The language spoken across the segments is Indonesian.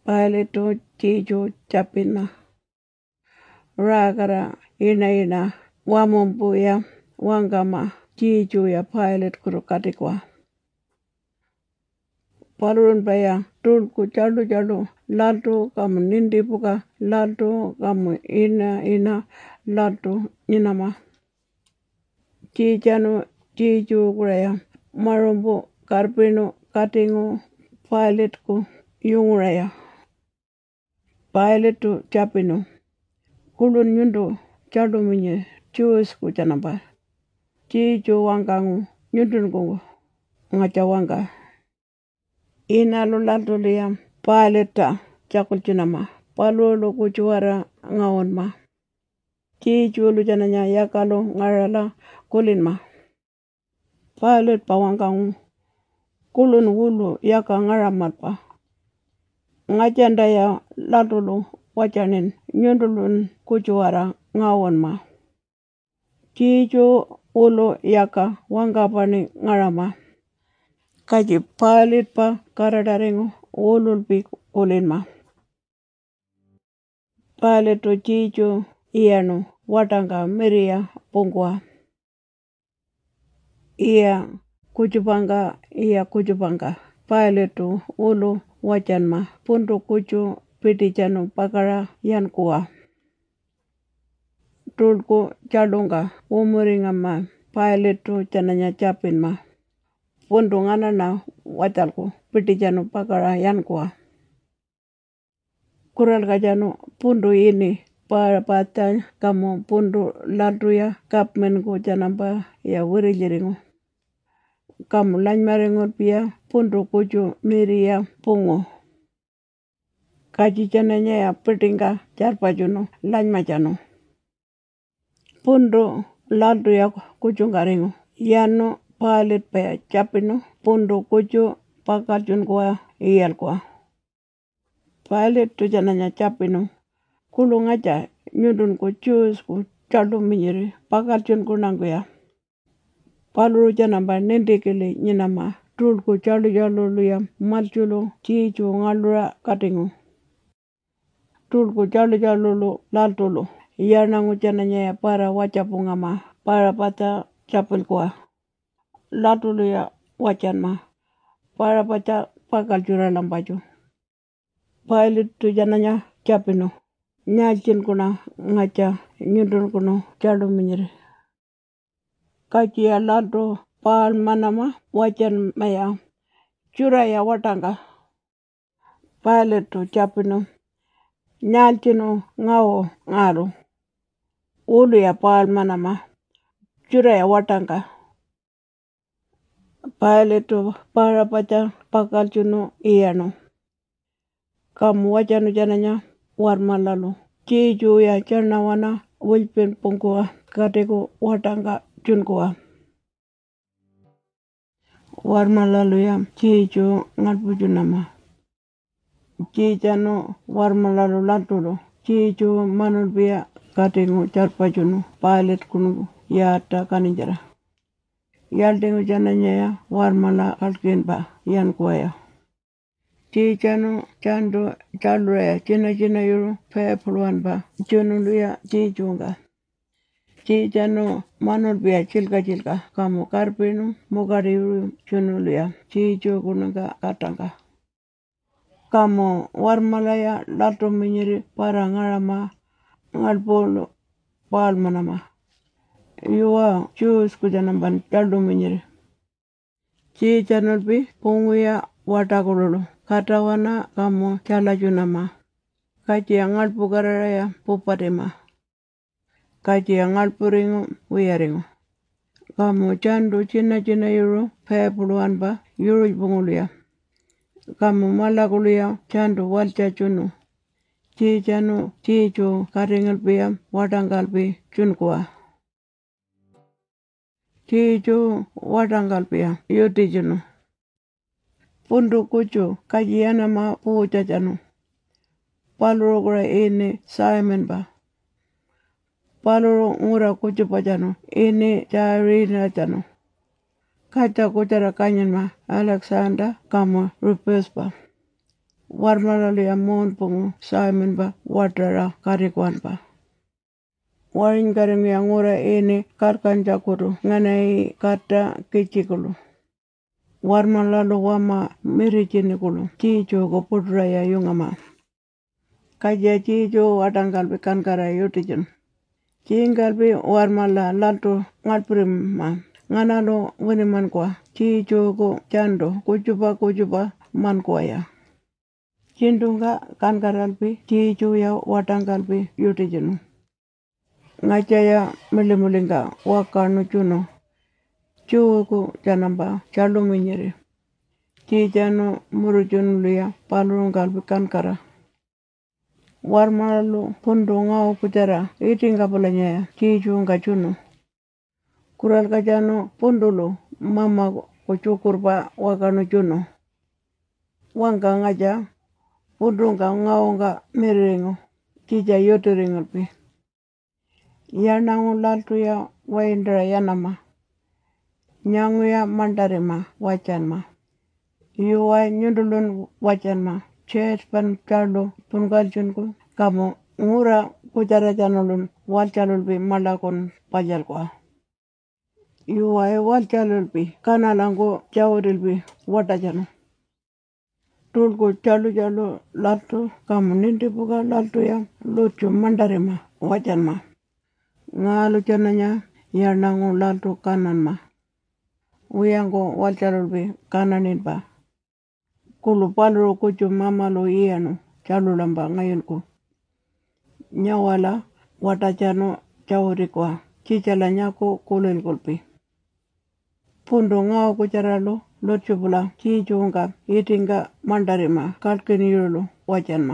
Pilate jijo chapina. Ragara ina wamumbuya wangama jijo ya Pilate kurukatikwa. Palurun baya tulku jalu laltu kamu nindi buka laltu kamu ina laltu ninama. Jijanu jijo kuraya marumbu karpinu katingu Pilate ku yunguraya. Pilate tu chapinu. Kulun nyundu jalu minye Jews ku janamba. Jijo wangangu nyundun kungu ngaca wanga. Ina laltu liya Pilate jakul junama. Palulu kujuara ngawon ma. Jijo lu jananya yakalu ngarala kulin ma. Pilate pa wangangu kulun wulu yaka ngaramat pa. Ngajanda ya latulu wajanin nyundulun kujuara ngawon ma. Jijo wulu yaka wangapani ngarama. Kaji Pilate pa karadaringu wulul pi kulin ma. Pilate tu jijo iyanu watanga miriya pungwa. Iya kujupanga. Pilate tu wulu wajanma. Pundu kuju pitijanu pakara yankuwa. Tulku jalunga umuringa ma. Pilate tu jananya japin ma. Pundu nganana wajalku pitijanu pakara yankuwa. Kural kajanu pundu ini para pata kamu pundu laltuya kapmen ku janamba ya wirijiringu. Kamu lanymaringut pia pundu kuju miriya pungu. Kaji jananya ya pitinga jarpajunu lanymajanu. Pundu laltuya kujungaringu. Yanu Pilate paya japinu pundu kuju pakajun kuwa iyal kuwa. Pilate tu jananya japinu. Kulung aja nyundun ku Jews ku jalu minyiri pakajun kunangkuya. Paluru janamba nindikili nyinama. Tulku jalu luya maljulu jijo ngalura katingu. Tulku jalu lu laltulu. Yanangu jananya ya para wajapunga ma. Para pata japul kuwa. Laltulu ya wajan ma. Para pata pakaljura lambaju. Pilate tu jananya japinu. Nyajin kuna ngaca nyundun kuno jalu minyiri. Kaji ya laltu pal manama wajan maya. Jura ya watanga. Pilate tu japinu. Nyajinu ngawo ngaru. Ulu ya pal manama. Jura ya watanga. Pilate tu para pata pakaljunu iyanu. Kamu wajanu jananya warmalalu. Jijo ya janawana wilpin pungkuwa katiku watanga junkuwa. Warmalalu ya jijo ngalpujunama. Jijanu warmalalu latulu. Jijo manulbiya katingu jarpajunu. Pilate kunu yata kaninjara. Yaltingu jananya ya warmala alkinba yankuwaya. Jijanu jandu jaluraya jina yuru pepuluanba junuluya jijunga. Jijanu manulbiya jilka kamu karpinu mugari yuru junuluya jijo kunanga katanga. Kamu warmalaya latu minyiri para ngarama ngalpulu palmanama. Yuwa Jews kujanamban jalu minyiri. Jijanulbi punguya watakululu. Katawana kamu jalajunama. Kaji yang ngalpu gararaya pupatima. Kaji yang ngalpu ringu wiyaringu. Kamu jandu jina yuru pepuluanba yuru bunguluya. Kamu malakuluya jandu waljajunu. Jijanu jijo karingalpiya watangalpi junkuwa. Jijo watangalpiya yutijunu. Pundu kuju kajiyana ma pujajanu. Paluru kura ini Simon ba. Paluru ngura kuju pajanu. Ini Jarina janu. Kaja kujara kanyan ma Alexander kamu Rufus ba. warmalali amon pungu Simon ba watara karikuan ba. Warin karing yang ora ini karkan jakuru nganai kata kicikulu. Warmalalu wama mirijini kulu cijo ko pudraya yungama. Kaja cijo watangkalpi kankara yutijun. Cingalpi warmala laltu ngalprim ma. Nganalo wini man kwa cijo ko jando kujuba man kwa ya. Cindunga kankaralpi cijo ya watangkalpi yutijunu. Ngajaya milimulinga wakanu juno. Cuuku janamba chalu minyiri. Cijano murujunluya palurungalpi kankara. Warmalu pundu ngau kujara itinga pulanya cijunga juno. Kural kajano pundulu mama kucukurpa wakanu juno. Wangka ngaja pundunga ngau nga miringu. Cija yotiringalpi. Yanangu laltu ya waindra yanama. Nyangu ya mandarima wajanma. Yuwa nyundulun wajanma. Chet pan chalo pungaljunku. Kamu ngura kujara janulun walchalulbi malakon pajalkwa. Yuwa walchalulbi kanalangu jawrilbi watajanu. Tulku chalu laltu kamu nindipuka laltu ya lucu mandarima wajanma. Ngalu jananya yanangu laltu kananma. Uyango walchalulbi kananinba. Kulu paluru kucu mamalu iyanu chalulamba ngayunku. Nyawala watajanu jawrikwa. Cicala nyaku kulilkulpi. Pundu ngau kucaralu luchubula cicunga itinga mandarima kalkini yulu wajanma.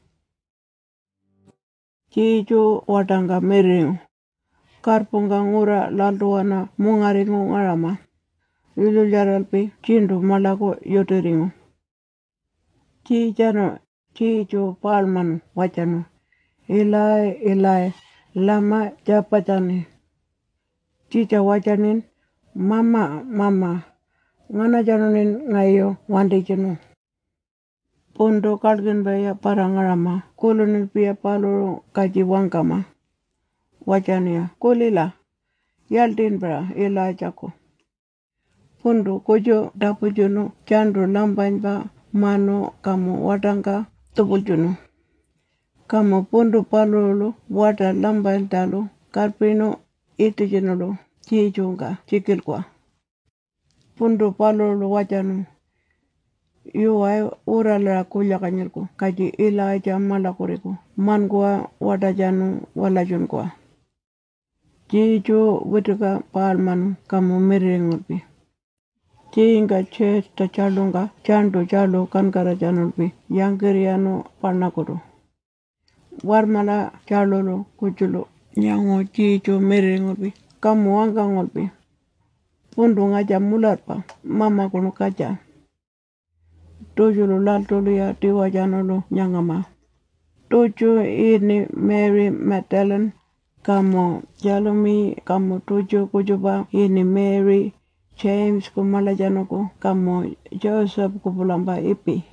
Cicu watanga miringu. Karpunga ngura laltuwana mungaringu ngarama. Yulu jaralpi cindu malaku yotiringu. Cijano cicu palmanu wajanu. Ilai lama japatani. Cica wajanin mama. Ngana janunin ngayo wandijanu. Pundu kalkin baya parangarama. Kulunin piya paluru kaji wangkama. Wajania kulila. Yaldin bra ilai jako. Pundu kujo dapujunu candru lambanba mano kamu watangka tupujunu. Kamu pundu palulu wata lambandalu karpino itijinulu cijunga cikilkwa. Pundu palulu wajanu yuwai urala kulyakanyilku kaji ila jamala kuriku mangwa watajanu walajunkwa. Ciju wituka palmanu kamu miringulpi. Cinga ceta chalunga candu chalu kankara janulpi yangkirianu panakuru. Warmala chalulu kuchulu nyango ciju miringulpi kamu wangkangulpi. Pundu ngaja mularpa mama kunu kaja. Tujulu laltulu ya tiwa janulu nyangama. Tuju ini Mary Magdalene kamu jalumi kamu tuju kujuba ini Mary James kumala januku kamu Joseph kupulamba ipi.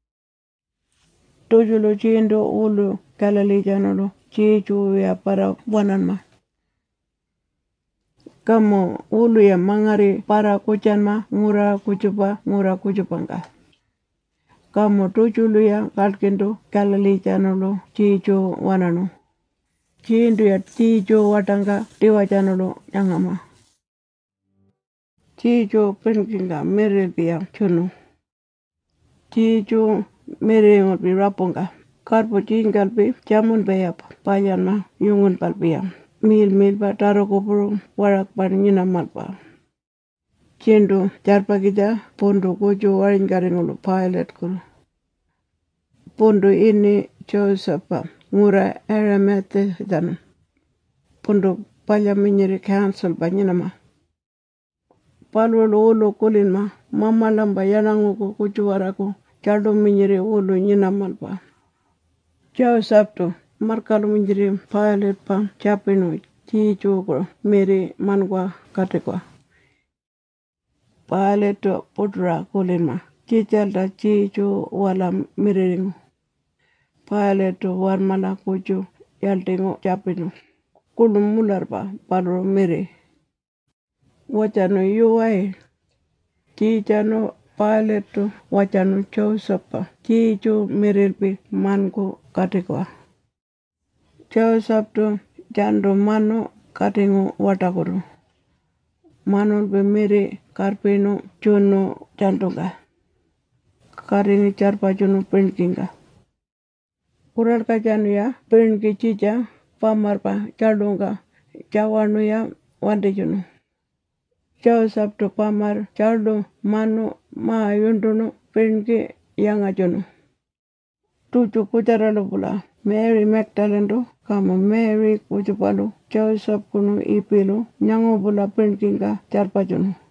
Tujulu cindu ulu Galilee janulu ciju ya para wananma. Kamu ulu ya mangari para kujanma ngura kujupangka. Kamu tujulu ya kalkindu Galilee janulu ciju wananu. Cindu ya ciju watangka tiwa janulu nyangama. Ciju penkinga mirilpiya chunu. Ciju miringulpi rapunga. Karpu cingalpi jamun bayapa payanma yungun palpiya. Mil pa taro kupuru warak pan nyina malpa. Cindu jarpakija pundu kuju warin karingulu pilot kulu. Pundu ini Joseph ngura Arimathean. Pundu palya minyiri council pa nyina ma. Palulu ulu kulinma mama lamba yananguku kuju waraku jadu minyiri ulu nyina malpa. Joseph tu markalu minyiri pilot pa japinu ciju miri mangwa katikwa. Pilot tu putra kulinma Chichalta chichu wala miriringu. Pilate warmala kuchu yaltingu chapinu. Kulum mularpa paru miri. Wachanu yuwai. Chichanu Pilate wachanu Josephpa. Chichu mirilpi manku katikwa. Joseph jandu manu katingu watakuru. Manulpi miri karpinu chunu jantunga. Karini charpachunu pinkinga. Kuralka januya pinki chicha pamarpa chaldunga chawanuya wandichunu. Joseph pamar chaldu manu mayundunu pinki yangachunu. Tuchu kucharalupula Mary Magdalene kama Mary kuchupalu Joseph kunu ipilu nyangupula pinkinga charpachunu.